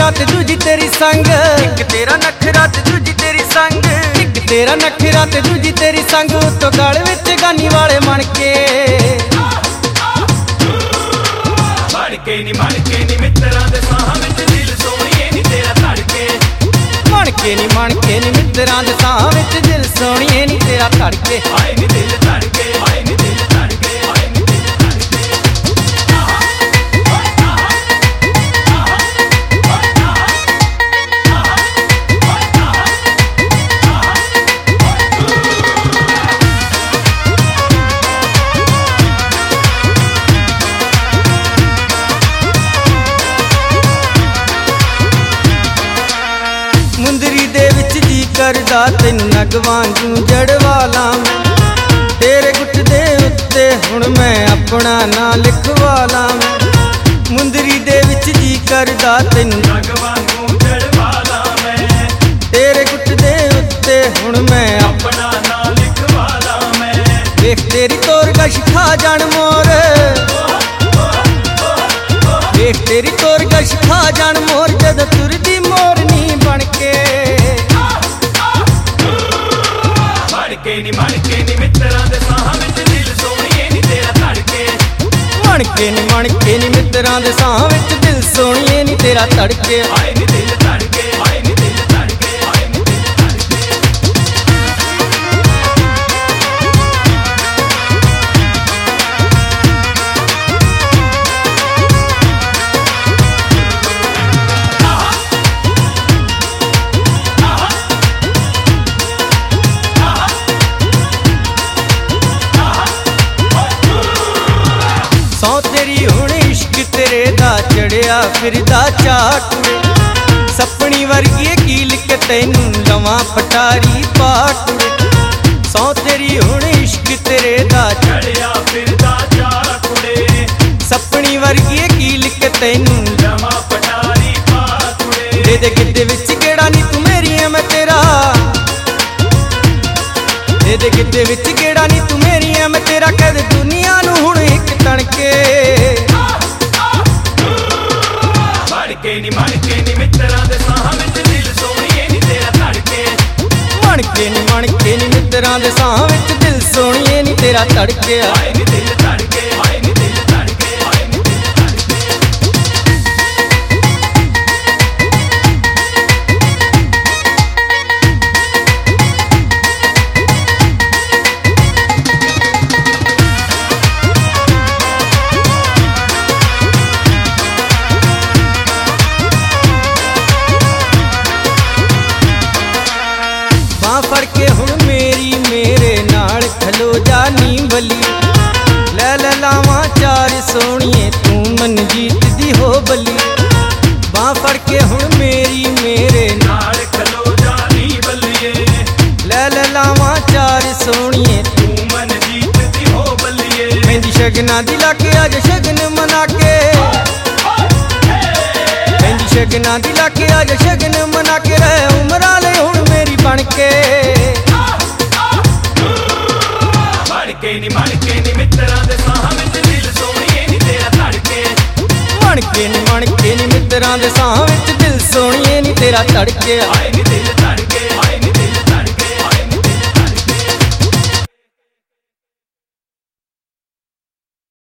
ਤੇ ਦੂਜੀ ਤੇਰੀ ਸੰਗ, ਇੱਕ ਤੇਰਾ ਨਖਰਾ ਤੇ ਦੂਜੀ ਤੇਰੀ ਸੰਗ, ਇੱਕ ਤੇਰਾ ਨਖਰਾ ਤੇ ਦੂਜੀ ਤੇਰੀ ਸੰਗ, ਉੱਤੋਂ ਗਲ ਵਿੱਚ ਗਾਨੀ ਵਾਲੇ ਮਣ ਕੇ ਮਣ ਕੇ ਨੀ ਮਿੱਤਰਾਂ ਦੇ ਸਾਹਾਂ ਵਿੱਚ ਦਿਲ ਸੋਹਣੀਏ ਨੀ ਤੇਰਾ ਧੜਕੇ, ਮਣ ਕੇ ਨੀ ਮਿੱਤਰਾਂ ਦੇ ਸਾਹਾਂ ਵਿੱਚ ਦਿਲ ਸੋਹਣੀਏ ਨੀ ਤੇਰਾ ਧੜਕੇ, ਹਾਏ ਨੀ ਦਿਲ ਧੜਕੇ, ਹਾਏ ਨੀ ਦਿਲ ਧੜਕੇ, ਹਾਏ ਨੀ ਦਿਲ ਧੜਕੇ। ਮੁੰਦਰੀ ਦੇ ਵਿੱਚ ਜੀ ਕਰਦਾ ਤੈਨੂੰ ਨਗ ਵਾਂਗੂ ਜੜਵਾ ਲਾਂ ਮੈਂ, ਤੇਰੇ ਗੁੱਟ ਦੇ ਉੱਤੇ ਹੁਣ ਮੈਂ ਆਪਣਾ ਨਾਂ ਲਿਖਵਾ ਲਾਂ ਮੈਂ। ਮੁੰਦਰੀ ਦੇ ਵਿੱਚ ਜੀ ਕਰਦਾ ਤੈਨੂੰ ਨਗ ਵਾਂਗੂ ਜੜਵਾ ਲਾਂ ਮੈਂ, ਤੇਰੇ ਗੁੱਟ ਦੇ ਉੱਤੇ ਹੁਣ ਮੈਂ ਆਪਣਾ ਨਾਂ ਲਿਖਵਾ ਲਾਂ ਮੈਂ। ਵੇਖ ਤੇਰੀ ਤੋਰ ਗਸ਼ ਖਾ ਜਾਣ ਮੋਰ, ਵੇਖ ਤੇਰੀ ਤੋਰ ਗਸ਼ ਖਾ ਜਾਣ ਮੋਰ, ਜਦੋਂ ਤੁਰਦੀ ਮੋਰਨੀ ਬਣ ਕੇ ਮਣ ਕੇ ਨੀ ਮਿੱਤਰਾਂ ਦੇ ਸਾਹਾਂ ਵਿੱਚ ਦਿਲ ਸੋਹਣੀਏ ਨੀ ਤੇਰਾ ਧੜਕੇ, ਮਣ ਕੇ ਨੀ ਮਿੱਤਰਾਂ ਦੇ ਸਾਹਾਂ ਵਿੱਚ ਦਿਲ ਸੋਹਣੀਏ ਨੀ ਤੇਰਾ ਧੜਕੇ, ਹਾਏ ਨੀ ਦਿਲ ਧੜਕੇ, ਹਾਏ ਨੀ ਦਿਲ ਧੜਕੇ, ਹਾਏ ਨੀ ਦਿਲ ਧੜਕੇ। ਸੌ ਤੇਰੀ ਹੁਣ ਇਸ਼ਕ ਤੇਰੇ ਦਾ ਚੜਿਆ ਫਿਰਦਾ ਚਾਟੂਏ, ਸੱਪਣੀ ਵਰਗੀ ਕੀਲ ਕੇ ਤੈਨੂੰ ਲਵਾਂ ਪਟਾਰੀ ਪਾਟੂਏ। ਸੌ ਤੇਰੀ ਹੁਣ ਇਸ਼ਕ ਤੇਰੇ ਦਾ ਚੜਿਆ ਫਿਰਦਾ ਚਾਟੂਏ, ਸੱਪਣੀ ਵਰਗੀ ਕੀਲ ਕੇ ਤੈਨੂੰ ਲਵਾਂ ਪਟਾਰੀ ਪਾਟੂਏ। ਦੇ ਦੇ ਗਿੱਧੇ ਵਿੱਚ ਕਿਹੜਾ ਨੀ ਤੂੰ ਮੇਰੀ ਐ ਮੈਂ ਤੇਰਾ, ਦੇ ਦੇ ਗਿੱਧੇ ਵਿੱਚ ਕਿਹੜਾ ਨੀ ਤੂੰ ਮੇਰੀ ਐ ਮੈਂ ਤੇਰਾ, ਕਹਿ ਦੇ ਦੁਨੀਆ ਨੂੰ ਹੁਣ ਇੱਕ ਤਣਕੇ ਮਣ ਕੇ ਨੀ ਮਿੱਤਰਾਂ ਦੇ ਸਾਹਾਂ ਵਿੱਚ ਦਿਲ ਸੋਹਣੀਏ ਨੀ ਤੇਰਾ ਧੜਕੇ, ਮਣ ਕੇ ਨੀ ਮਿੱਤਰਾਂ ਦੇ ਸਾਹਾਂ ਵਿੱਚ ਦਿਲ ਸੋਹਣੀਏ ਨੀ ਤੇਰਾ ਧੜਕੇ, ਹਾਏ ਨੀ ਦਿਲ ਧੜਕੇ, ਹਾਏ ਨੀ ਦਿਲ ਧੜਕੇ, ਹਾਏ ਨੀ ਦਿਲ ਧੜਕੇ। ਫੜ ਕੇ ਹੁਣ ਮੇਰੀ ਮੇਰੇ ਨਾਲ ਖਲੋ ਜਾ ਨੀ ਬੱਲੀ, ਲੈ ਲੈ ਲਾਵਾਂ ਚਾਰ ਸੋਹਣੀਏ ਤੂੰ ਮਨਜੀਤ ਦੀ ਹੋ ਬੱਲੀ। ਬਾਂਹ ਫੜ ਕੇ ਹੁਣ ਮੇਰੀ ਮੇਰੇ ਨਾਲ ਖਲੋ ਜਾ ਨੀ ਬੱਲੀਏ, ਲੈ ਲੈ ਲਾਵਾਂ ਚਾਰ ਸੋਹਣੀਏ ਤੂੰ ਮਨਜੀਤ ਦੀ ਹੋ ਬੱਲੀਏ। ਮਹਿੰਦੀ ਸ਼ਗਨਾਂ ਦੀ ਲਾ ਕੇ ਅੱਜ ਸ਼ਗਨ ਮਨਾ ਕੇ, ਮਹਿੰਦੀ ਸ਼ਗਨਾਂ ਦੀ ਲਾ ਕੇ ਅੱਜ ਸ਼ਗਨ ਮਨਾ ਕੇ, ਰਹਿ ਉਮਰਾਂ ਲਈ ਹੁਣ ਮੇਰੀ ਬਣ ਕੇ ਮਣ ਕੇ ਨੀ ਮਿੱਤਰਾਂ ਦੇ ਸਾਹਾਂ ਵਿੱਚ ਦਿਲ ਸੋਹਣੀਏ ਨੀ ਤੇਰਾ ਧੜਕੇ, ਮਣ ਕੇ ਨੀ ਮਿੱਤਰਾਂ ਦੇ ਸਾਹਾਂ ਵਿੱਚ ਦਿਲ ਸੋਹਣੀਏ ਨੀ ਤੇਰਾ ਧੜਕੇ, ਹਾਏ ਨੀ ਦਿਲ ਧੜਕੇ,